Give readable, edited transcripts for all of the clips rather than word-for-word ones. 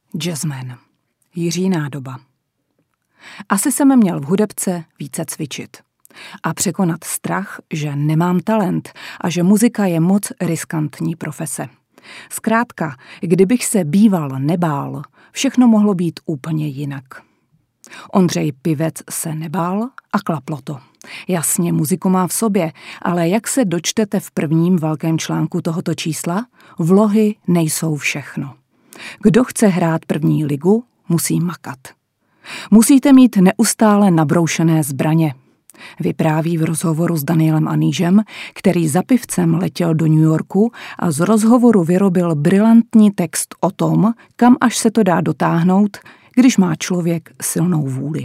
Jazzman. Jiří Nádoba. Asi jsem měl v hudebce více cvičit a překonat strach, že nemám talent a že muzika je moc riskantní profese. Zkrátka, kdybych se býval nebál, všechno mohlo být úplně jinak. Ondřej Pivec se nebál a klaplo to. Jasně, muziku má v sobě, ale jak se dočtete v prvním velkém článku tohoto čísla, vlohy nejsou všechno. Kdo chce hrát první ligu, musí makat. Musíte mít neustále nabroušené zbraně. Vypráví v rozhovoru s Danielem Anížem, který za pivcem letěl do New Yorku a z rozhovoru vyrobil brilantní text o tom, kam až se to dá dotáhnout, když má člověk silnou vůli.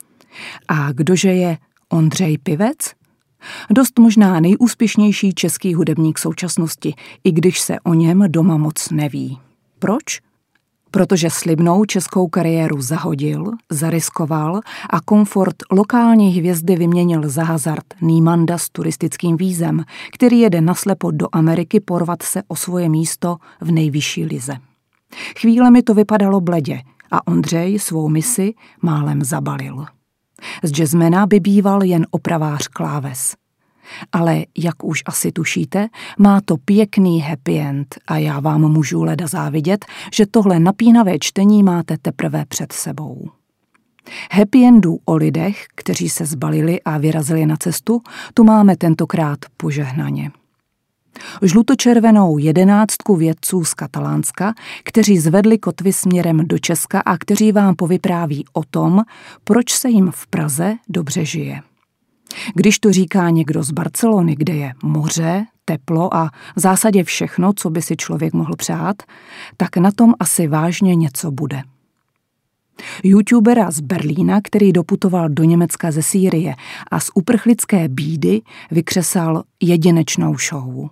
A kdože je Ondřej Pivec? Dost možná nejúspěšnější český hudebník současnosti, i když se o něm doma moc neví. Proč? Protože slibnou českou kariéru zahodil, zariskoval a komfort lokální hvězdy vyměnil za hazard Niemanda s turistickým vízem, který jede naslepo do Ameriky porvat se o svoje místo v nejvyšší lize. Chvílemi to vypadalo bledě a Ondřej svou misi málem zabalil. Z jazzmana by býval jen opravář kláves. Ale, jak už asi tušíte, má to pěkný happy end a já vám můžu leda závidět, že tohle napínavé čtení máte teprve před sebou. Happy endů o lidech, kteří se zbalili a vyrazili na cestu, tu máme tentokrát požehnaně. Žlutočervenou 11 vědců z Katalánska, kteří zvedli kotvy směrem do Česka a kteří vám povypráví o tom, proč se jim v Praze dobře žije. Když to říká někdo z Barcelony, kde je moře, teplo a v zásadě všechno, co by si člověk mohl přát, tak na tom asi vážně něco bude. YouTubera z Berlína, který doputoval do Německa ze Sýrie a z uprchlické bídy vykřesal jedinečnou show.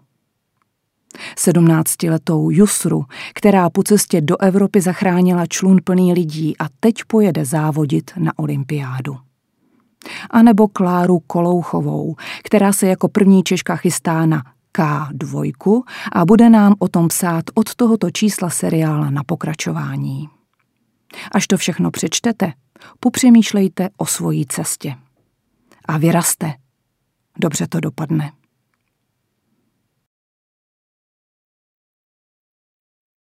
17letou Yusru, která po cestě do Evropy zachránila člun plný lidí a teď pojede závodit na olympiádu. A nebo Kláru Kolouchovou, která se jako první Češka chystá na K2 a bude nám o tom psát od tohoto čísla seriál na pokračování. Až to všechno přečtete, popřemýšlejte o svojí cestě. A vyrazte. Dobře to dopadne.